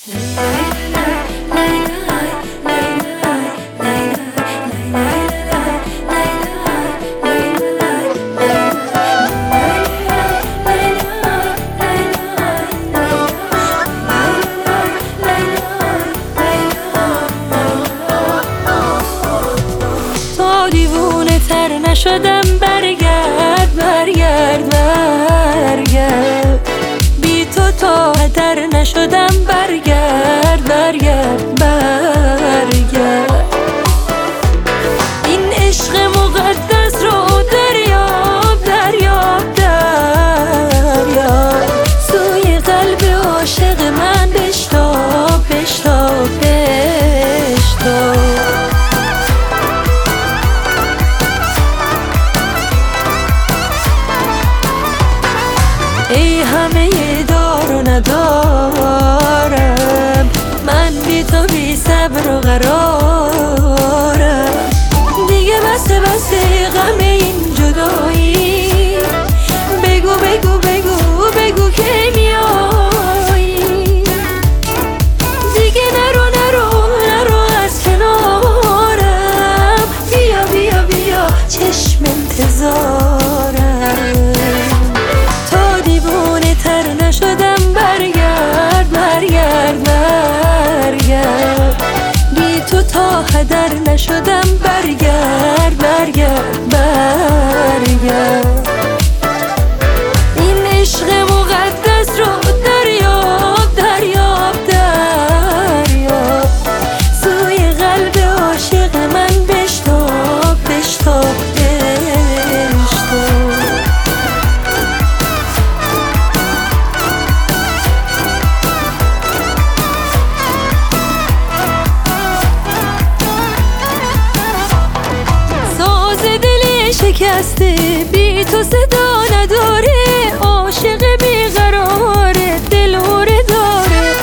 تا دیوونه تر نشدم برگرد برگرد برگرد، بی تو تا هدر نشدم برگرد برگرد برگرد. این عشق مقدس رو دریاب دریاب دریاب، سوی قلب عاشق من بشتاب بشتاب بشتاب. ای همه دار و ندارم، من بی تو بی صبر و قرارم. دیگه بسه بسه غم این جدایی، بگو بگو بگو بگو که میایی. دیگه نرو نرو نرو از کنارم، بیا بیا بیا چشم انتظارم. نشدم برگرد برگرد برگرد، بی تو تا هدر نشدم برگرد برگرد برگرد. این عشق مقدس رو دریاب دریاب دریاب، سوی قلب عاشق من بشتاب بشتاب بشتاب. شکسته بی تو صدا نداره، عاشق بیقراره دل هوره داره.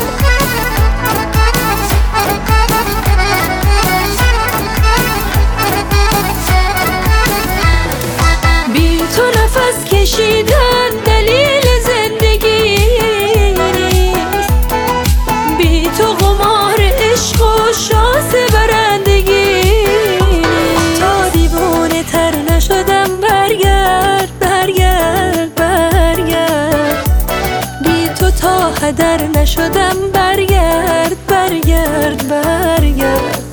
بی تو نفس کشیدن دلیل زندگی نیست، بی تو قمار عشق و شانس برندگی. تا دیوانه تر نشدم برگرد برگرد برگرد، بی تو تا هدر نشدم برگرد برگرد برگرد.